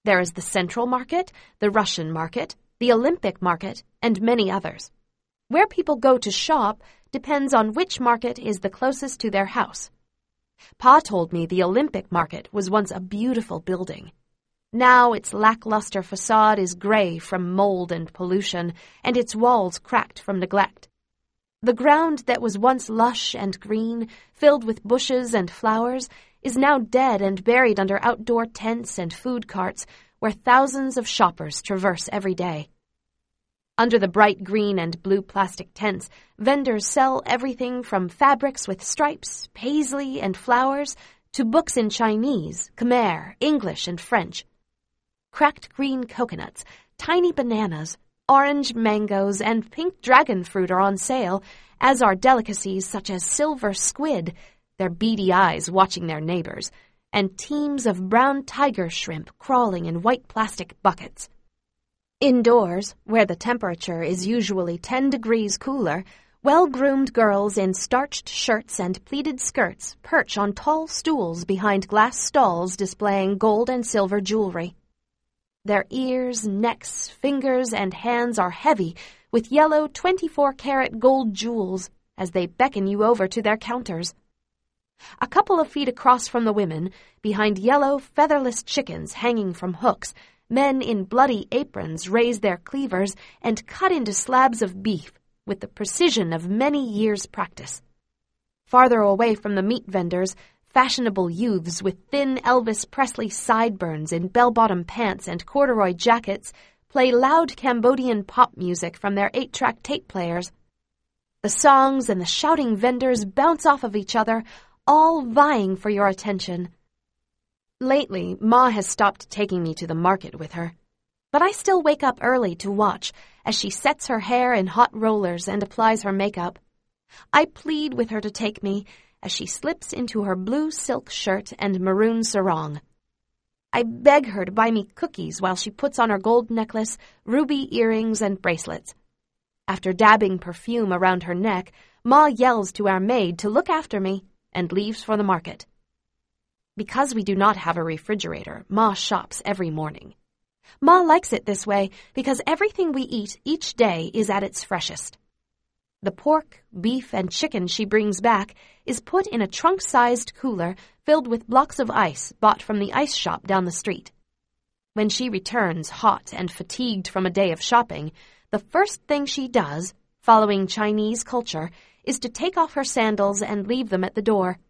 There is the Central Market, the Russian Market, the Olympic Market, and many others. Where people go to shop depends on which market is the closest to their house. Pa told me the Olympic Market was once a beautiful building. Now its lackluster facade is gray from mold and pollution, and its walls cracked from neglect. The ground that was once lush and green, filled with bushes and flowers, is now dead and buried under outdoor tents and food carts where thousands of shoppers traverse every day. Under the bright green and blue plastic tents, vendors sell everything from fabrics with stripes, paisley, and flowers to books in Chinese, Khmer, English, and French. Cracked green coconuts, tiny bananas, orange mangoes, and pink dragon fruit are on sale, as are delicacies such as silver squid, their beady eyes watching their neighbors, and teams of brown tiger shrimp crawling in white plastic buckets. Indoors, where the temperature is usually 10 degrees cooler, well-groomed girls in starched shirts and pleated skirts perch on tall stools behind glass stalls displaying gold and silver jewelry. Their ears, necks, fingers, and hands are heavy with yellow 24-karat gold jewels as they beckon you over to their counters. A couple of feet across from the women, behind yellow, featherless chickens hanging from hooks, men in bloody aprons raise their cleavers and cut into slabs of beef with the precision of many years' practice. Farther away from the meat vendors, fashionable youths with thin Elvis Presley sideburns in bell-bottom pants and corduroy jackets play loud Cambodian pop music from their 8-track tape players. The songs and the shouting vendors bounce off of each other, all vying for your attention. Lately, Ma has stopped taking me to the market with her, but I still wake up early to watch as she sets her hair in hot rollers and applies her makeup. I plead with her to take me as she slips into her blue silk shirt and maroon sarong. I beg her to buy me cookies while she puts on her gold necklace, ruby earrings, and bracelets. After dabbing perfume around her neck, Ma yells to our maid to look after me and leaves for the market. Because we do not have a refrigerator, Ma shops every morning. Ma likes it this way because everything we eat each day is at its freshest. The pork, beef, and chicken she brings back is put in a trunk-sized cooler filled with blocks of ice bought from the ice shop down the street. When she returns hot and fatigued from a day of shopping, the first thing she does, following Chinese culture, is to take off her sandals and leave them at the door.